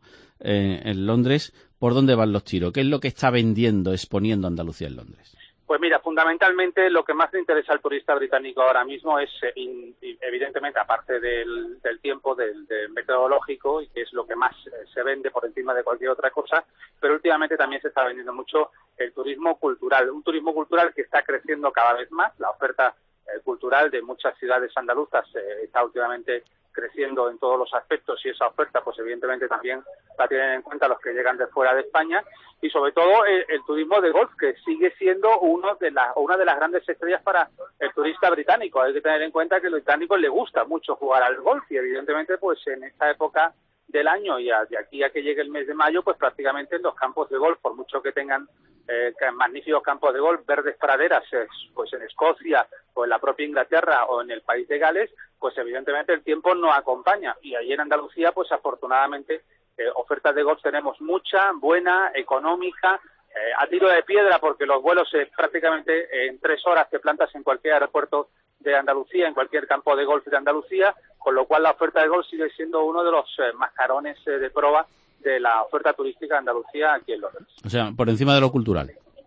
en Londres, ¿por dónde van los tiros? ¿Qué es lo que está vendiendo, exponiendo Andalucía en Londres? Pues mira, fundamentalmente lo que más le interesa al turista británico ahora mismo es, evidentemente, aparte del tiempo, del meteorológico, y que es lo que más se vende por encima de cualquier otra cosa, pero últimamente también se está vendiendo mucho el turismo cultural, un turismo cultural que está creciendo cada vez más. La oferta cultural de muchas ciudades andaluzas está últimamente creciendo en todos los aspectos y esa oferta pues evidentemente también la tienen en cuenta los que llegan de fuera de España y sobre todo el turismo de golf, que sigue siendo una de las grandes estrellas para el turista británico. Hay que tener en cuenta que a los británicos les gusta mucho jugar al golf y evidentemente pues en esta época del año y de aquí a que llegue el mes de mayo pues prácticamente en los campos de golf, por mucho que tengan magníficos campos de golf, verdes praderas, pues en Escocia o en la propia Inglaterra o en el país de Gales, pues evidentemente el tiempo no acompaña y allí en Andalucía pues afortunadamente ofertas de golf tenemos mucha, buena, económica, a tiro de piedra porque los vuelos prácticamente en 3 horas te plantas en cualquier aeropuerto de Andalucía, en cualquier campo de golf de Andalucía, con lo cual la oferta de golf sigue siendo uno de los mascarones de prueba de la oferta turística de Andalucía aquí en Londres. O sea, por encima de lo cultural.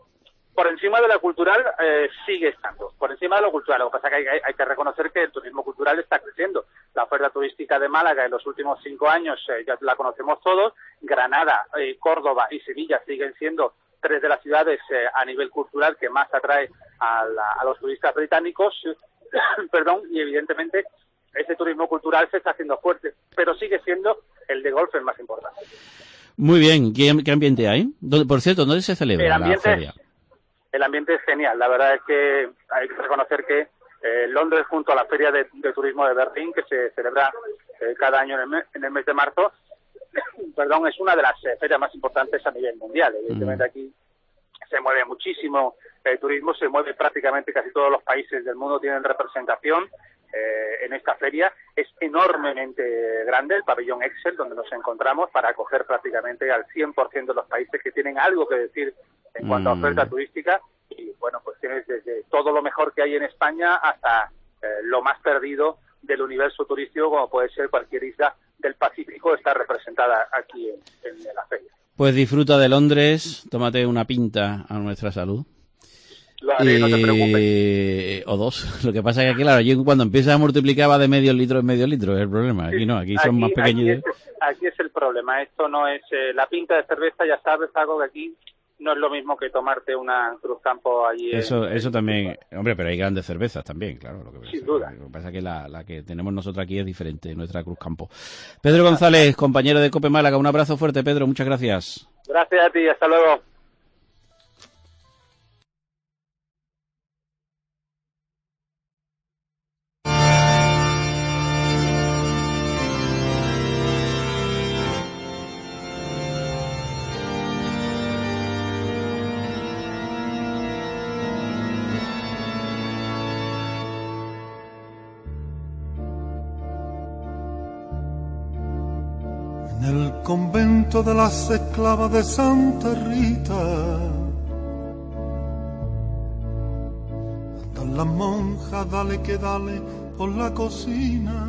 Por encima de lo cultural sigue estando, por encima de lo cultural. Lo que pasa es que hay que reconocer que el turismo cultural está creciendo. La oferta turística de Málaga en los últimos 5 años ya la conocemos todos. Granada, Córdoba y Sevilla siguen siendo 3 de las ciudades a nivel cultural que más atrae a los turistas británicos. Perdón, y evidentemente ese turismo cultural se está haciendo fuerte, pero sigue siendo el de golf el más importante. Muy bien, ¿qué ambiente hay? Por cierto, ¿dónde se celebra la feria? El ambiente es genial, la verdad es que hay que reconocer que Londres junto a la Feria de Turismo de Berlín, que se celebra cada año en el mes de marzo, perdón, es una de las ferias más importantes a nivel mundial. Evidentemente aquí se mueve muchísimo turismo, se mueve prácticamente casi todos los países del mundo tienen representación en esta feria. Es enormemente grande el pabellón Excel donde nos encontramos para acoger prácticamente al 100% de los países que tienen algo que decir en cuanto a oferta turística y bueno, pues tienes desde todo lo mejor que hay en España hasta lo más perdido del universo turístico, como puede ser cualquier isla del Pacífico, está representada aquí en la feria. Pues disfruta de Londres, tómate una pinta a nuestra salud. Lo haré, no te preocupes. O 2. Lo que pasa es que, claro, allí cuando empiezas a multiplicar va de medio litro en medio litro, es el problema. Aquí no, aquí son más pequeños. Aquí es el problema. Esto no es la pinta de cerveza, ya sabes, algo que aquí no es lo mismo que tomarte una Cruzcampo allí. Eso también, hombre, pero hay grandes cervezas también, claro. Sin duda. Lo que pasa es que la que tenemos nosotros aquí es diferente, nuestra Cruzcampo. Pedro González, compañero de COPE Málaga, un abrazo fuerte, Pedro, muchas gracias. Gracias a ti, hasta luego. En el convento de las esclavas de Santa Rita andan las monjas, dale que dale por la cocina,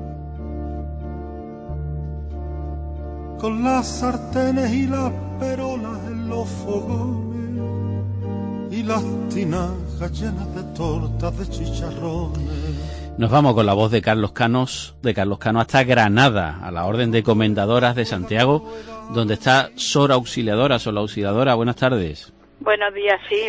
con las sartenes y las perolas en los fogones y las tinajas llenas de tortas de chicharrones. Nos vamos con la voz de Carlos Cano hasta Granada, a la Orden de Comendadoras de Santiago, donde está Sor Auxiliadora. Buenas tardes. Buenos días, sí.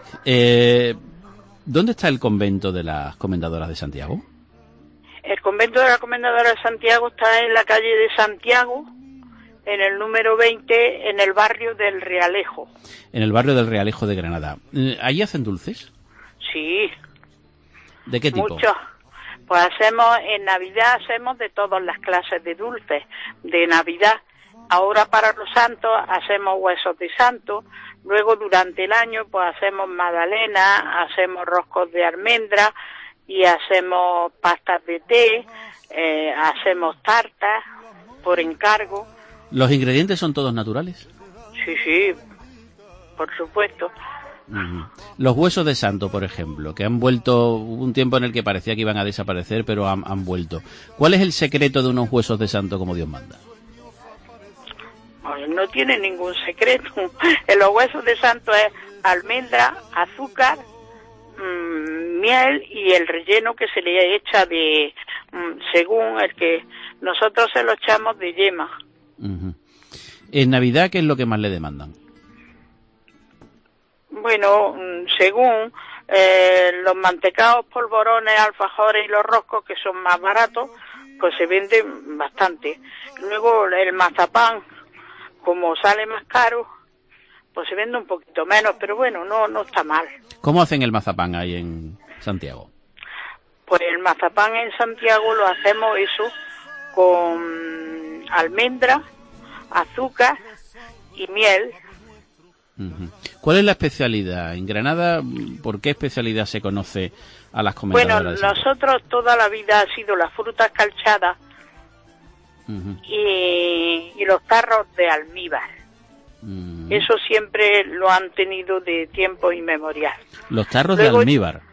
¿Dónde está el convento de las Comendadoras de Santiago? El convento de las Comendadoras de Santiago está en la calle de Santiago, en el número 20, en el barrio del Realejo. En el barrio del Realejo de Granada. ¿Allí hacen dulces? Sí. ¿De qué tipo? Muchos. Pues en Navidad hacemos de todas las clases de dulces de Navidad. Ahora para los santos hacemos huesos de santo, luego durante el año pues hacemos magdalena, hacemos roscos de almendra y hacemos pastas de té, hacemos tartas por encargo. ¿Los ingredientes son todos naturales? Sí, por supuesto. Los huesos de santo, por ejemplo, que han vuelto, hubo un tiempo en el que parecía que iban a desaparecer, pero han vuelto. ¿Cuál es el secreto de unos huesos de santo como Dios manda? Pues no tiene ningún secreto. En los huesos de santo es almendra, azúcar, miel y el relleno que se le echa de, según el que nosotros se lo echamos de yema. En Navidad, ¿qué es lo que más le demandan? Bueno, según los mantecados, polvorones, alfajores y los roscos, que son más baratos, pues se venden bastante. Luego el mazapán, como sale más caro, pues se vende un poquito menos, pero bueno, no está mal. ¿Cómo hacen el mazapán ahí en Santiago? Pues el mazapán en Santiago lo hacemos eso con almendra, azúcar y miel. ¿Cuál es la especialidad? En Granada, ¿por qué especialidad se conoce a las comendadoras? Bueno, nosotros toda la vida ha sido las frutas escarchadas y los tarros de almíbar. Eso siempre lo han tenido de tiempo inmemorial. Los tarros de almíbar.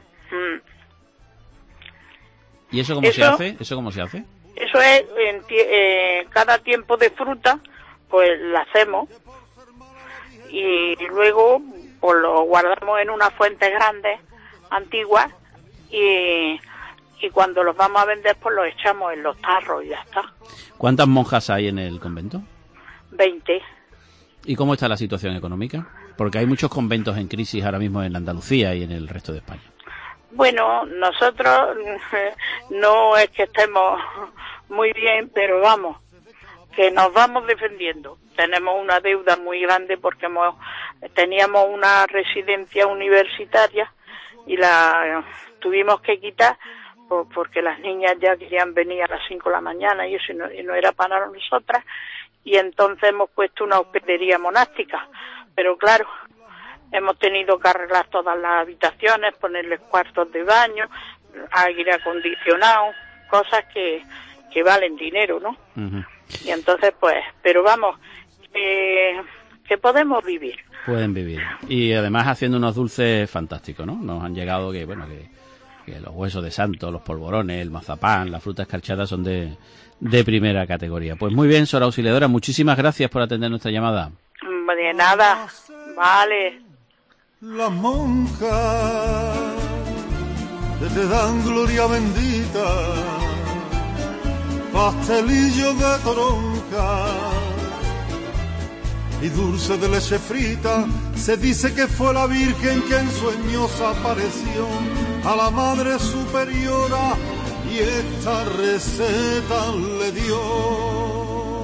¿Y eso cómo se hace? ¿Eso cómo se hace? Eso es cada tiempo de fruta, pues la hacemos y luego pues lo guardamos en unas fuentes grandes, antiguas, y cuando los vamos a vender pues los echamos en los tarros y ya está. ¿Cuántas monjas hay en el convento? 20. ¿Y cómo está la situación económica? Porque hay muchos conventos en crisis ahora mismo en Andalucía y en el resto de España. Bueno, nosotros no es que estemos muy bien, pero vamos, que nos vamos defendiendo. Tenemos una deuda muy grande porque teníamos una residencia universitaria y la tuvimos que quitar porque las niñas ya querían venir a las 5 de la mañana y eso no era para nosotras, y entonces hemos puesto una hospedería monástica, pero claro, hemos tenido que arreglar todas las habitaciones, ponerles cuartos de baño, aire acondicionado, cosas que valen dinero, ¿no? Y entonces pues, pero vamos, que podemos vivir. Pueden vivir. Y además haciendo unos dulces fantásticos, ¿no? Nos han llegado que los huesos de santo, los polvorones, el mazapán, las frutas escarchadas son de primera categoría. Pues muy bien, Sor Auxiliadora, muchísimas gracias por atender nuestra llamada. De nada, vale. Las monjas que te dan gloria bendita, pastelillo de toronja y dulce de leche frita. Se dice que fue la Virgen que en sueños apareció a la Madre Superiora y esta receta le dio.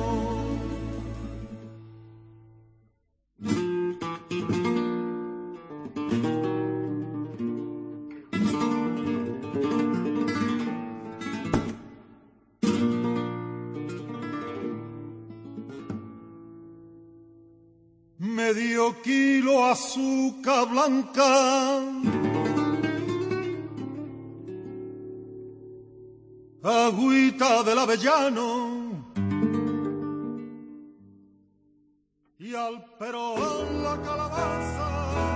Medio kilo azúcar blanca, agüita del avellano y al perón la calabaza.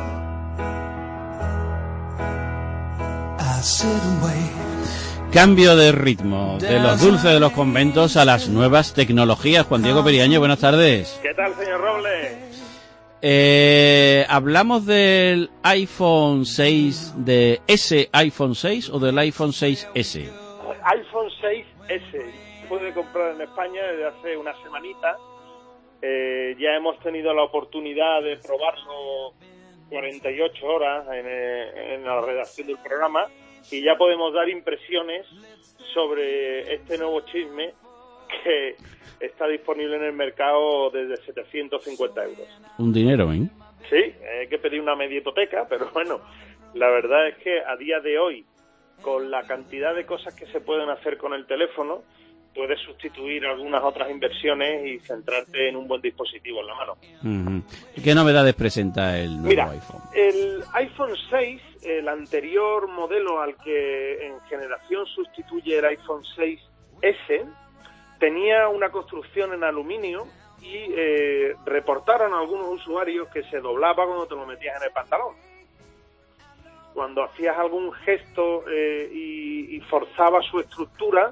Cambio de ritmo de los dulces de los conventos a las nuevas tecnologías. Juan Diego Periaño, buenas tardes. ¿Qué tal, señor Robles? ¿Hablamos del iPhone 6, de ese iPhone 6 o del iPhone 6S? iPhone 6S. Puede comprar en España desde hace una semanita. Ya hemos tenido la oportunidad de probarlo 48 horas en la redacción del programa y ya podemos dar impresiones sobre este nuevo chisme que está disponible en el mercado desde 750 euros. Un dinero, ¿eh? Sí, hay que pedir una media hipoteca, pero bueno, la verdad es que a día de hoy, con la cantidad de cosas que se pueden hacer con el teléfono, puedes sustituir algunas otras inversiones y centrarte en un buen dispositivo en la mano. ¿Qué novedades presenta el nuevo iPhone? El iPhone 6, el anterior modelo al que en generación sustituye el iPhone 6S, tenía una construcción en aluminio y reportaron algunos usuarios que se doblaba cuando te lo metías en el pantalón. Cuando hacías algún gesto y forzaba su estructura,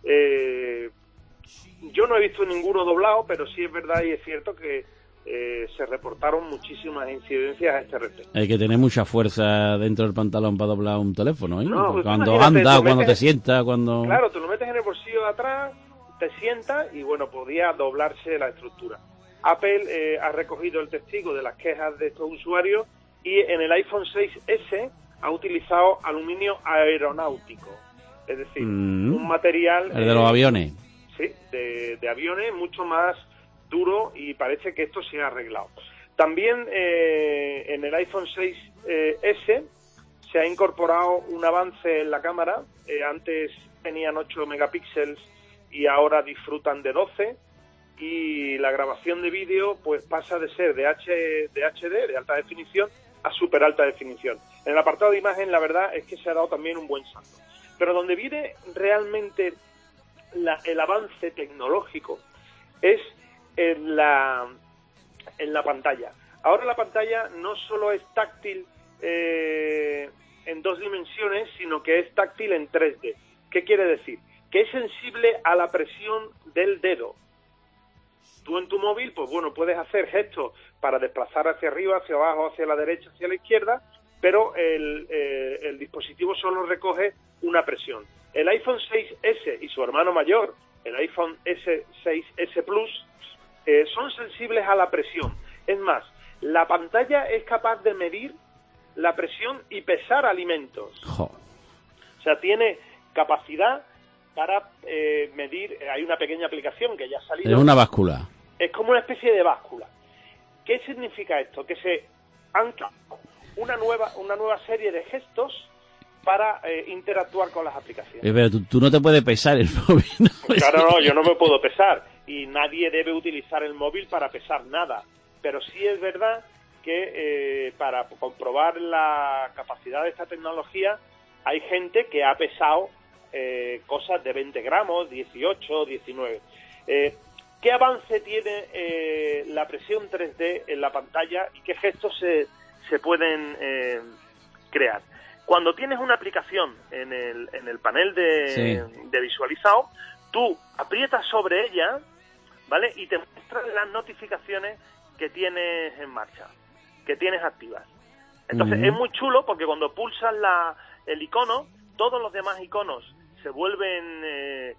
yo no he visto ninguno doblado, pero sí es verdad y es cierto que se reportaron muchísimas incidencias a este respecto. Hay que tener mucha fuerza dentro del pantalón para doblar un teléfono, ¿eh? No, pues cuando anda, cuando te sientas, cuando... Claro, te lo metes en el bolsillo de atrás, te sientas y bueno, podía doblarse la estructura. Apple ha recogido el testigo de las quejas de estos usuarios y en el iPhone 6S ha utilizado aluminio aeronáutico, es decir, un material... El de los aviones. Sí, de aviones, mucho más duro, y parece que esto se ha arreglado. También en el iPhone 6S se ha incorporado un avance en la cámara. Antes tenían 8 megapíxeles y ahora disfrutan de 12, y la grabación de vídeo pues pasa de ser de HD, de alta definición, a super alta definición. En el apartado de imagen, la verdad es que se ha dado también un buen salto. Pero donde viene realmente el avance tecnológico es en la pantalla. Ahora la pantalla no solo es táctil en 2 dimensiones, sino que es táctil en 3D. ¿Qué quiere decir? Que es sensible a la presión del dedo. Tú en tu móvil, pues bueno, puedes hacer gestos para desplazar hacia arriba, hacia abajo, hacia la derecha, hacia la izquierda, pero el dispositivo solo recoge una presión. El iPhone 6S y su hermano mayor, el iPhone S6S Plus, son sensibles a la presión. Es más, la pantalla es capaz de medir la presión y pesar alimentos. O sea, tiene capacidad para medir. Hay una pequeña aplicación que ya ha salido. Es una báscula. Es como una especie de báscula. ¿Qué significa esto? Que se ancla una nueva serie de gestos para interactuar con las aplicaciones. Pero tú no te puedes pesar el móvil, ¿no? Claro, no, yo no me puedo pesar y nadie debe utilizar el móvil para pesar nada. Pero sí es verdad que para comprobar la capacidad de esta tecnología hay gente que ha pesado cosas de 20 gramos, 18, 19. ¿Qué avance tiene la presión 3D en la pantalla y qué gestos se pueden crear? Cuando tienes una aplicación en el panel de visualizado, tú aprietas sobre ella, ¿vale? Y te muestra las notificaciones que tienes en marcha, que tienes activas. Entonces es muy chulo porque cuando pulsas el icono, todos los demás iconos se vuelven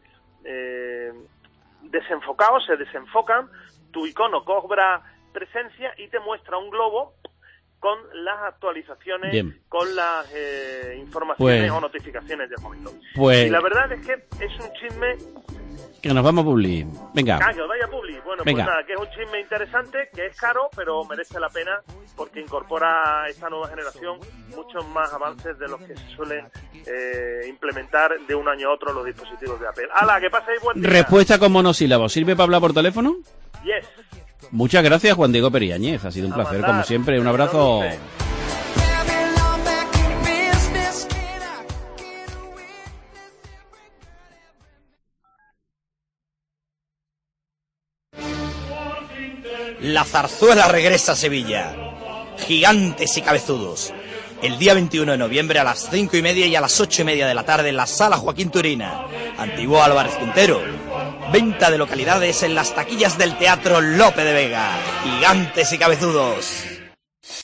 desenfocados, se desenfocan, tu icono cobra presencia y te muestra un globo con las actualizaciones, con las informaciones o notificaciones del momento. Y la verdad es que es un chisme... Que nos vamos a Publi. Venga. Que os vaya a Publi. Bueno, venga. Pues nada, que es un chisme interesante, que es caro, pero merece la pena porque incorpora a esta nueva generación muchos más avances de los que se suelen implementar de un año a otro los dispositivos de Apple. ¡Hala, que paséis buen día! Respuesta con monosílabos. ¿Sirve para hablar por teléfono? Yes. Muchas gracias, Juan Diego Periáñez. Ha sido un placer, como siempre. Un abrazo. La zarzuela regresa a Sevilla. Gigantes y cabezudos. El día 21 de noviembre a las 5:30 y a las 8:30 de la tarde en la Sala Joaquín Turina. Antiguo Álvarez Quintero. Venta de localidades en las taquillas del Teatro Lope de Vega. Gigantes y cabezudos.